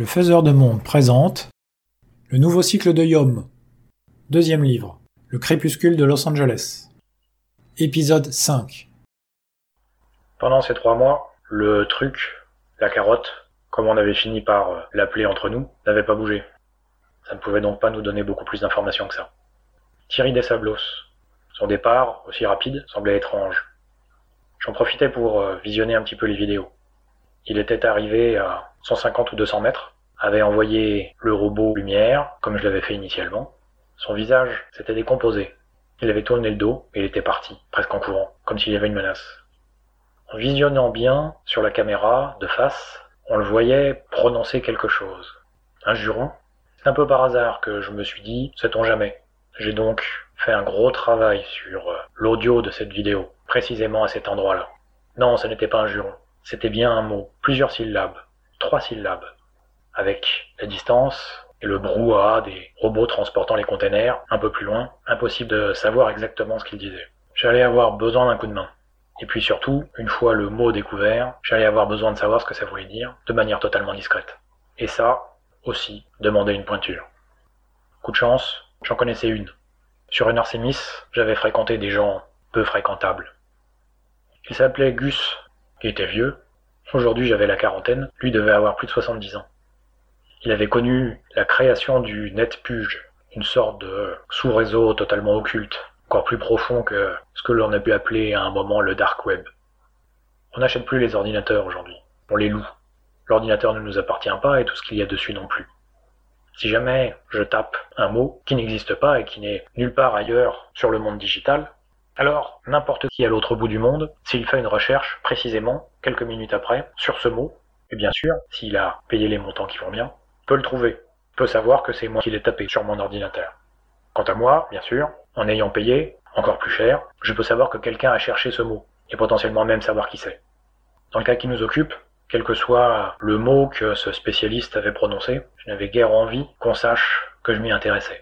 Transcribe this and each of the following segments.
Le Faiseur de Monde présente le nouveau cycle de Yom, deuxième livre, Le crépuscule de Los Angeles, épisode 5. Pendant ces 3 mois, le truc, la carotte, comme on avait fini par l'appeler entre nous, n'avait pas bougé. Ça ne pouvait donc pas nous donner beaucoup plus d'informations que ça. Thierry Desablos, son départ, aussi rapide, semblait étrange. J'en profitais pour visionner un petit peu les vidéos. Il était arrivé à 150 ou 200 mètres, avait envoyé le robot lumière, comme je l'avais fait initialement. Son visage s'était décomposé. Il avait tourné le dos et il était parti, presque en courant, comme s'il y avait une menace. En visionnant bien sur la caméra, de face, on le voyait prononcer quelque chose. Un juron. C'est un peu par hasard que je me suis dit, sait-on jamais. J'ai donc fait un gros travail sur l'audio de cette vidéo, précisément à cet endroit-là. Non, ce n'était pas un juron. C'était bien un mot, plusieurs syllabes, 3 syllabes, avec la distance et le brouhaha des robots transportant les containers un peu plus loin, impossible de savoir exactement ce qu'ils disaient. J'allais avoir besoin d'un coup de main. Et puis surtout, une fois le mot découvert, j'allais avoir besoin de savoir ce que ça voulait dire, de manière totalement discrète. Et ça, aussi, demandait une pointure. Coup de chance, j'en connaissais une. Sur une Artemis, j'avais fréquenté des gens peu fréquentables. Il s'appelait Gus. Il était vieux. Aujourd'hui, j'avais la quarantaine. Lui devait avoir plus de 70 ans. Il avait connu la création du NetPuge, une sorte de sous-réseau totalement occulte, encore plus profond que ce que l'on a pu appeler à un moment le Dark Web. On n'achète plus les ordinateurs aujourd'hui. On les loue. L'ordinateur ne nous appartient pas et tout ce qu'il y a dessus non plus. Si jamais je tape un mot qui n'existe pas et qui n'est nulle part ailleurs sur le monde digital, alors, n'importe qui à l'autre bout du monde, s'il fait une recherche, précisément, quelques minutes après, sur ce mot, et bien sûr, s'il a payé les montants qui vont bien, peut le trouver, peut savoir que c'est moi qui l'ai tapé sur mon ordinateur. Quant à moi, bien sûr, en ayant payé, encore plus cher, je peux savoir que quelqu'un a cherché ce mot, et potentiellement même savoir qui c'est. Dans le cas qui nous occupe, quel que soit le mot que ce spécialiste avait prononcé, je n'avais guère envie qu'on sache que je m'y intéressais.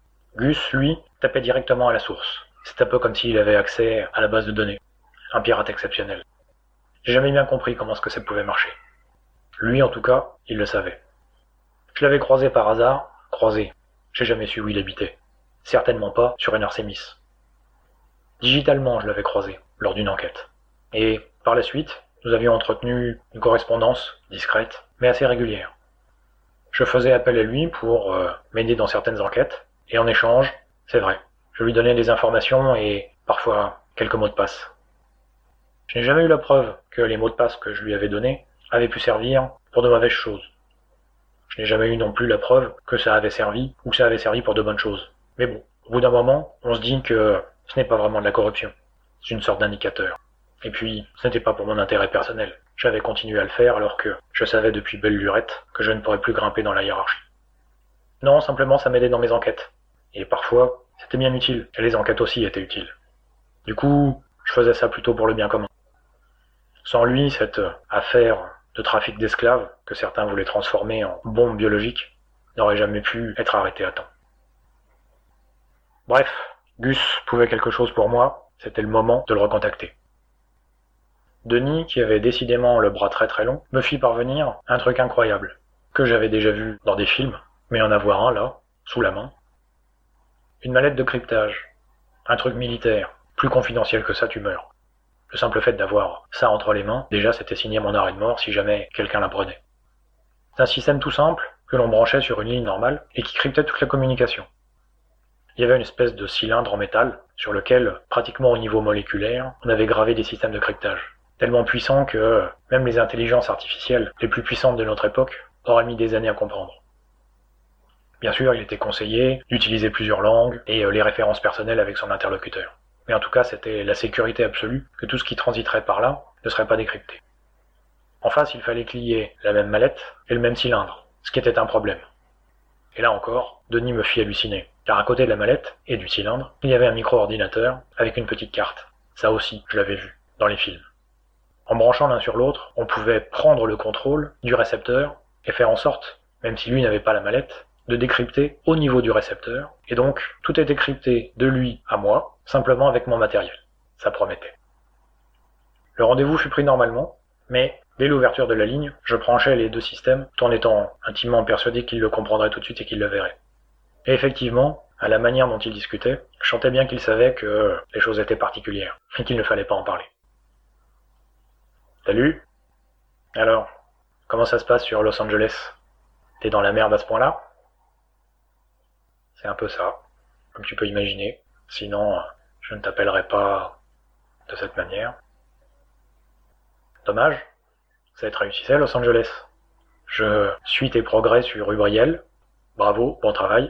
Gus, lui, tapait directement à la source. C'est un peu comme s'il avait accès à la base de données. Un pirate exceptionnel. J'ai jamais bien compris comment est-ce que ça pouvait marcher. Lui, en tout cas, il le savait. Je l'avais croisé par hasard. Croisé. J'ai jamais su où il habitait. Certainement pas sur une Artemis. Digitalement, je l'avais croisé, lors d'une enquête. Et, par la suite, nous avions entretenu une correspondance, discrète, mais assez régulière. Je faisais appel à lui pour m'aider dans certaines enquêtes, et en échange, c'est vrai, je lui donnais des informations et parfois quelques mots de passe. Je n'ai jamais eu la preuve que les mots de passe que je lui avais donnés avaient pu servir pour de mauvaises choses. Je n'ai jamais eu non plus la preuve que ça avait servi ou que ça avait servi pour de bonnes choses. Mais bon, au bout d'un moment, on se dit que ce n'est pas vraiment de la corruption. C'est une sorte d'indicateur. Et puis, ce n'était pas pour mon intérêt personnel. J'avais continué à le faire alors que je savais depuis belle lurette que je ne pourrais plus grimper dans la hiérarchie. Non, simplement ça m'aidait dans mes enquêtes. Et parfois, c'était bien utile, et les enquêtes aussi étaient utiles. Du coup, je faisais ça plutôt pour le bien commun. Sans lui, cette affaire de trafic d'esclaves, que certains voulaient transformer en bombe biologique, n'aurait jamais pu être arrêtée à temps. Bref, Gus pouvait quelque chose pour moi, c'était le moment de le recontacter. Denis, qui avait décidément le bras très très long, me fit parvenir un truc incroyable, que j'avais déjà vu dans des films, mais en avoir un là, sous la main. Une mallette de cryptage. Un truc militaire. Plus confidentiel que ça, tu meurs. Le simple fait d'avoir ça entre les mains, déjà c'était signé mon arrêt de mort si jamais quelqu'un la prenait. C'est un système tout simple, que l'on branchait sur une ligne normale, et qui cryptait toute la communication. Il y avait une espèce de cylindre en métal, sur lequel, pratiquement au niveau moléculaire, on avait gravé des systèmes de cryptage. Tellement puissants que même les intelligences artificielles les plus puissantes de notre époque auraient mis des années à comprendre. Bien sûr, il était conseillé d'utiliser plusieurs langues et les références personnelles avec son interlocuteur. Mais en tout cas, c'était la sécurité absolue que tout ce qui transiterait par là ne serait pas décrypté. En face, il fallait qu'il y ait la même mallette et le même cylindre, ce qui était un problème. Et là encore, Denis me fit halluciner, car à côté de la mallette et du cylindre, il y avait un micro-ordinateur avec une petite carte. Ça aussi, je l'avais vu dans les films. En branchant l'un sur l'autre, on pouvait prendre le contrôle du récepteur et faire en sorte, même si lui n'avait pas la mallette, de décrypter au niveau du récepteur, et donc tout est décrypté de lui à moi, simplement avec mon matériel. Ça promettait. Le rendez-vous fut pris normalement, mais Dès l'ouverture de la ligne, je branchais les deux systèmes, tout en étant intimement persuadé qu'il le comprendrait tout de suite et qu'il le verrait. Et effectivement, à la manière dont il discutait, je sentais bien qu'il savait que les choses étaient particulières, et qu'il ne fallait pas en parler. Salut. Alors, comment ça se passe sur Los Angeles? T'es dans la merde à ce point-là? C'est un peu ça, comme tu peux imaginer. Sinon, je ne t'appellerai pas de cette manière. Dommage, ça te réussissait Los Angeles. Je suis tes progrès sur Ubriel. Bravo, bon travail.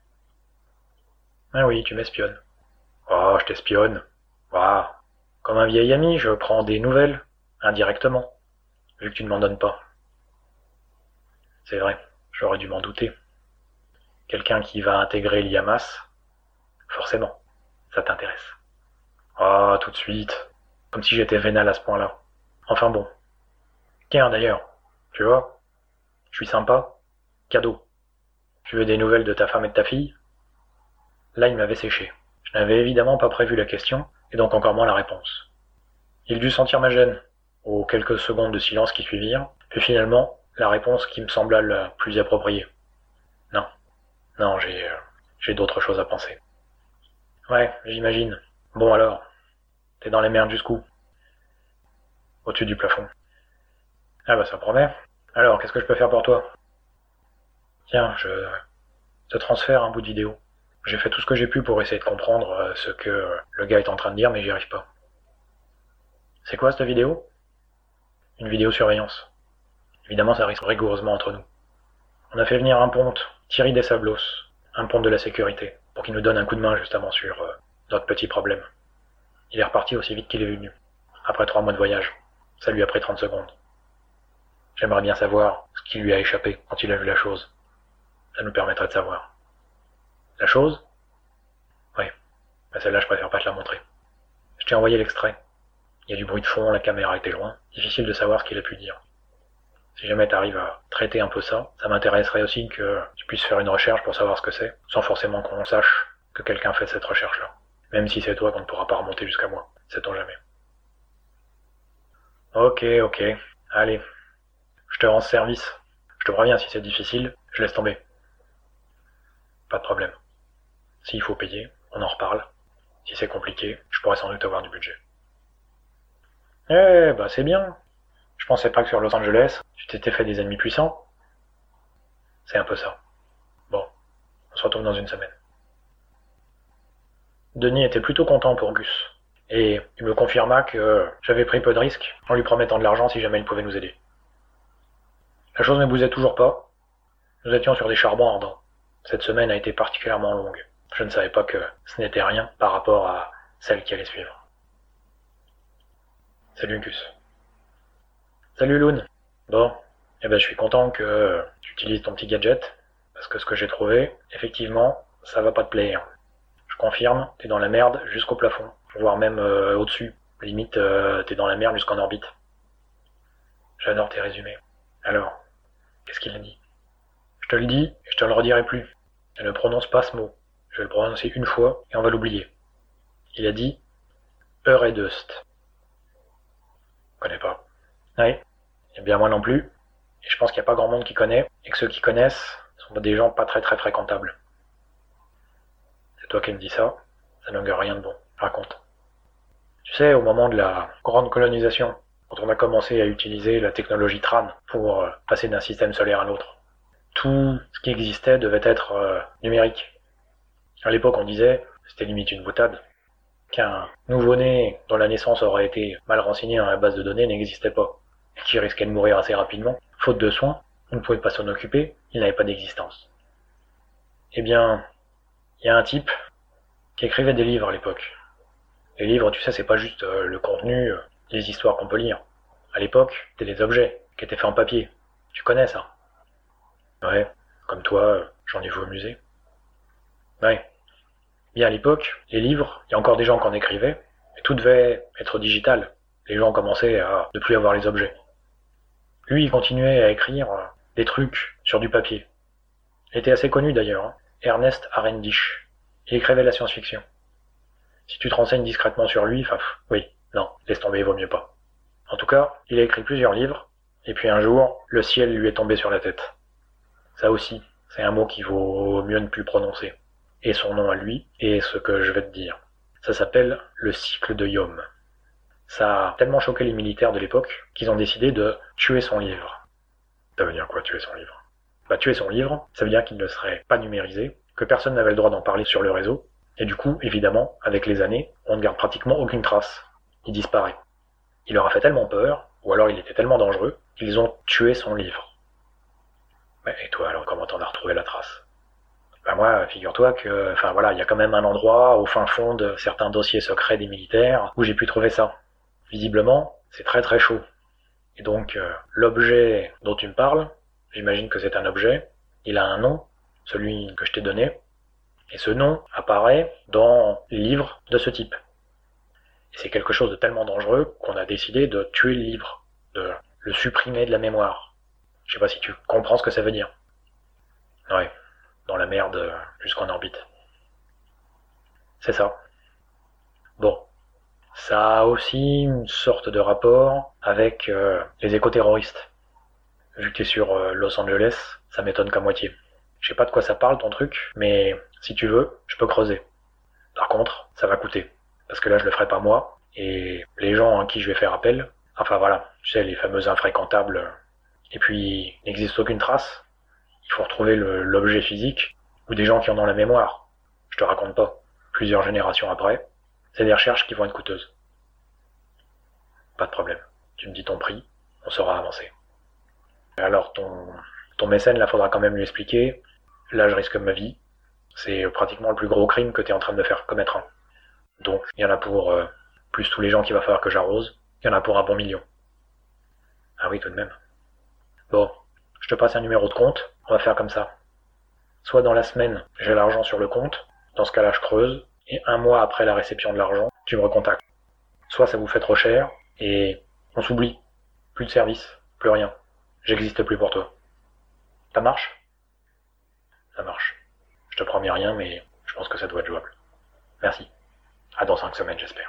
Ah oui, tu m'espionnes. Oh, je t'espionne. Waouh. Comme un vieil ami, je prends des nouvelles, indirectement, vu que tu ne m'en donnes pas. C'est vrai, j'aurais dû m'en douter. Quelqu'un qui va intégrer l'IAMAS, forcément, ça t'intéresse. Ah, tout de suite, comme si j'étais vénal à ce point-là. Enfin bon. Tiens, d'ailleurs, tu vois, je suis sympa, cadeau. Tu veux des nouvelles de ta femme et de ta fille? Là, il m'avait séché. Je n'avais évidemment pas prévu la question, et donc encore moins la réponse. Il dut sentir ma gêne, aux quelques secondes de silence qui suivirent, puis finalement, la réponse qui me sembla la plus appropriée. Non. Non, j'ai d'autres choses à penser. Ouais, j'imagine. Bon alors, t'es dans les merdes jusqu'où? Au-dessus du plafond. Ah bah ça promet. Alors, qu'est-ce que je peux faire pour toi? Tiens, je te transfère un bout de vidéo. J'ai fait tout ce que j'ai pu pour essayer de comprendre ce que le gars est en train de dire, mais j'y arrive pas. C'est quoi cette vidéo? Une vidéosurveillance. Évidemment, ça risque rigoureusement entre nous. On a fait venir un ponte, Thierry Desablos, un ponte de la sécurité, pour qu'il nous donne un coup de main justement sur notre petit problème. Il est reparti aussi vite qu'il est venu, après 3 mois de voyage. Ça lui a pris 30 secondes. J'aimerais bien savoir ce qui lui a échappé quand il a vu la chose. Ça nous permettrait de savoir. La chose? Oui. Mais celle-là, je préfère pas te la montrer. Je t'ai envoyé l'extrait. Il y a du bruit de fond, la caméra était loin. Difficile de savoir ce qu'il a pu dire. Si jamais t'arrives à traiter un peu ça, ça m'intéresserait aussi que tu puisses faire une recherche pour savoir ce que c'est, sans forcément qu'on sache que quelqu'un fait cette recherche-là. Même si c'est toi qu'on ne pourra pas remonter jusqu'à moi. Sait-on jamais. Ok. Allez. Je te rends service. Je te préviens, si c'est difficile, je laisse tomber. Pas de problème. S'il faut payer, on en reparle. Si c'est compliqué, je pourrais sans doute avoir du budget. Eh, bah c'est bien. Je pensais pas que sur Los Angeles, tu t'étais fait des ennemis puissants. C'est un peu ça. Bon, on se retrouve dans une semaine. Denis était plutôt content pour Gus. Et il me confirma que j'avais pris peu de risques en lui promettant de l'argent si jamais il pouvait nous aider. La chose ne bousait toujours pas. Nous étions sur des charbons ardents. Cette semaine a été particulièrement longue. Je ne savais pas que ce n'était rien par rapport à celle qui allait suivre. Salut Gus. Salut Loon. Bon, je suis content que tu utilises ton petit gadget, parce que ce que j'ai trouvé, effectivement, ça va pas te plaire. Je confirme, t'es dans la merde jusqu'au plafond, voire même au-dessus. Limite, t'es dans la merde jusqu'en orbite. J'adore tes résumés. Alors, qu'est-ce qu'il a dit? Je te le dis, et je te le redirai plus. Elle ne prononce pas ce mot. Je vais le prononcer une fois, et on va l'oublier. Il a dit « Euredust ». Je connais pas. Oui, et bien moi non plus. Et je pense qu'il n'y a pas grand monde qui connaît, et que ceux qui connaissent sont des gens pas très fréquentables. C'est toi qui me dis ça, ça n'augure rien de bon. Raconte. Tu sais, au moment de la grande colonisation, quand on a commencé à utiliser la technologie TRAN pour passer d'un système solaire à l'autre, tout ce qui existait devait être numérique. À l'époque, on disait, c'était limite une boutade, qu'un nouveau-né dont la naissance aurait été mal renseignée dans la base de données n'existait pas, et qui risquait de mourir assez rapidement. Faute de soins, on ne pouvait pas s'en occuper, il n'avait pas d'existence. Eh bien, il y a un type qui écrivait des livres à l'époque. Les livres, tu sais, c'est pas juste le contenu, les histoires qu'on peut lire. À l'époque, c'était des objets qui étaient faits en papier. Tu connais ça? Ouais, comme toi, j'en ai vu au musée. Ouais. Bien à l'époque, les livres, il y a encore des gens qui en écrivaient, mais tout devait être digital. Les gens commençaient à ne plus avoir les objets. Lui, il continuait à écrire des trucs sur du papier. Il était assez connu d'ailleurs, hein. Ernest Arendich. Il écrivait la science-fiction. Si tu te renseignes discrètement sur lui, oui, non, laisse tomber, il vaut mieux pas. En tout cas, il a écrit plusieurs livres, Et puis un jour, le ciel lui est tombé sur la tête. Ça aussi, c'est un mot qu'il vaut mieux ne plus prononcer. Et son nom à lui, et ce que je vais te dire. Ça s'appelle le cycle de Yom. Ça a tellement choqué les militaires de l'époque qu'ils ont décidé de tuer son livre. Ça veut dire quoi, tuer son livre? Tuer son livre, ça veut dire qu'il ne serait pas numérisé, que personne n'avait le droit d'en parler sur le réseau, et du coup, évidemment, avec les années, on ne garde pratiquement aucune trace. Il disparaît. Il leur a fait tellement peur, ou alors il était tellement dangereux, qu'ils ont tué son livre. Et toi, alors, comment t'en as retrouvé la trace? Moi, figure-toi que, il y a quand même un endroit au fin fond de certains dossiers secrets des militaires où j'ai pu trouver ça. Visiblement, c'est très très chaud. Et donc, l'objet dont tu me parles, j'imagine que c'est un objet, il a un nom, celui que je t'ai donné, et ce nom apparaît dans les livres de ce type. Et c'est quelque chose de tellement dangereux qu'on a décidé de tuer le livre, de le supprimer de la mémoire. Je sais pas si tu comprends ce que ça veut dire. Ouais, dans la merde jusqu'en orbite. C'est ça. Bon, ça a aussi une sorte de rapport avec les éco-terroristes. Vu que t'es sur Los Angeles, ça m'étonne qu'à moitié. Je sais pas de quoi ça parle ton truc, mais si tu veux, je peux creuser. Par contre, ça va coûter. Parce que là, je le ferai pas moi, et les gens à qui je vais faire appel, tu sais, les fameux infréquentables, et puis, il n'existe aucune trace. Il faut retrouver l'objet physique, ou des gens qui en ont la mémoire. Je te raconte pas. Plusieurs générations après, c'est des recherches qui vont être coûteuses. Pas de problème. Tu me dis ton prix, on saura avancer. Alors, ton mécène, là, faudra quand même lui expliquer. Là, je risque ma vie. C'est pratiquement le plus gros crime que t'es en train de me faire commettre. Donc, il y en a pour plus tous les gens qu'il va falloir que j'arrose. Il y en a pour un bon million. Ah oui, tout de même. Bon, je te passe un numéro de compte. On va faire comme ça. Soit dans la semaine, j'ai l'argent sur le compte. Dans ce cas-là, je creuse. Et un mois après la réception de l'argent, tu me recontactes. Soit ça vous fait trop cher, et on s'oublie. Plus de service, plus rien. J'existe plus pour toi. Ça marche? Ça marche. Je te promets rien, mais je pense que ça doit être jouable. Merci. À dans 5 semaines, j'espère.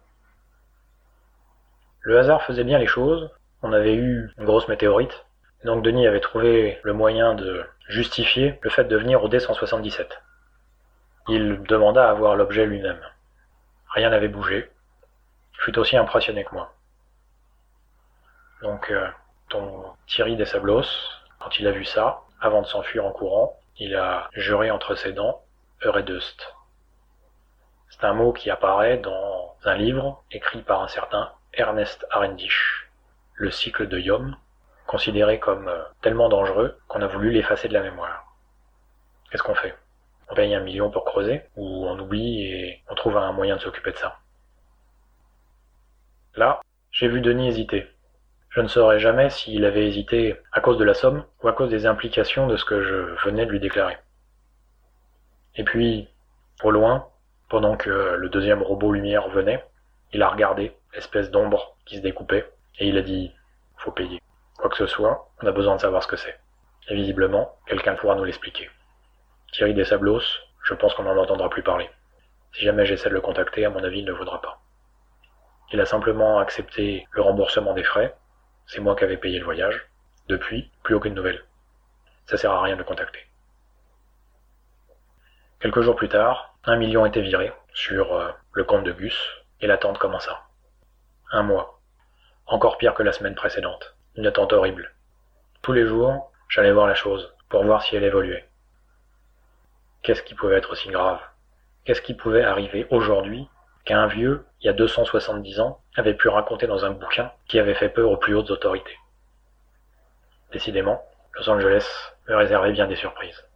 Le hasard faisait bien les choses. On avait eu une grosse météorite. Donc Denis avait trouvé le moyen de justifier le fait de venir au D177. Il demanda à voir l'objet lui-même. Rien n'avait bougé. Il fut aussi impressionné que moi. Donc, ton Thierry Dessablos, quand il a vu ça, avant de s'enfuir en courant, il a juré entre ses dents « Euredust ». C'est un mot qui apparaît dans un livre écrit par un certain Ernest Arendich, Le cycle de Yom, considéré comme tellement dangereux qu'on a voulu l'effacer de la mémoire. Qu'est-ce qu'on fait? On paye 1 million pour creuser, ou on oublie et on trouve un moyen de s'occuper de ça? Là, j'ai vu Denis hésiter. Je ne saurais jamais s'il avait hésité à cause de la somme ou à cause des implications de ce que je venais de lui déclarer. Et puis, au loin, pendant que le deuxième robot lumière venait, il a regardé l'espèce d'ombre qui se découpait et il a dit « Faut payer. Quoi que ce soit, on a besoin de savoir ce que c'est. » Et visiblement, quelqu'un pourra nous l'expliquer. Thierry Dessablos, je pense qu'on n'en entendra plus parler. Si jamais j'essaie de le contacter, à mon avis, il ne voudra pas. Il a simplement accepté le remboursement des frais. C'est moi qui avais payé le voyage. Depuis, plus aucune nouvelle. Ça sert à rien de le contacter. Quelques jours plus tard, 1 million était viré sur le compte de Gus et l'attente commença. 1 mois. Encore pire que la semaine précédente. Une attente horrible. Tous les jours, j'allais voir la chose pour voir si elle évoluait. Qu'est-ce qui pouvait être aussi grave? Qu'est-ce qui pouvait arriver aujourd'hui qu'un vieux, il y a 270 ans, avait pu raconter dans un bouquin qui avait fait peur aux plus hautes autorités? Décidément, Los Angeles me réservait bien des surprises.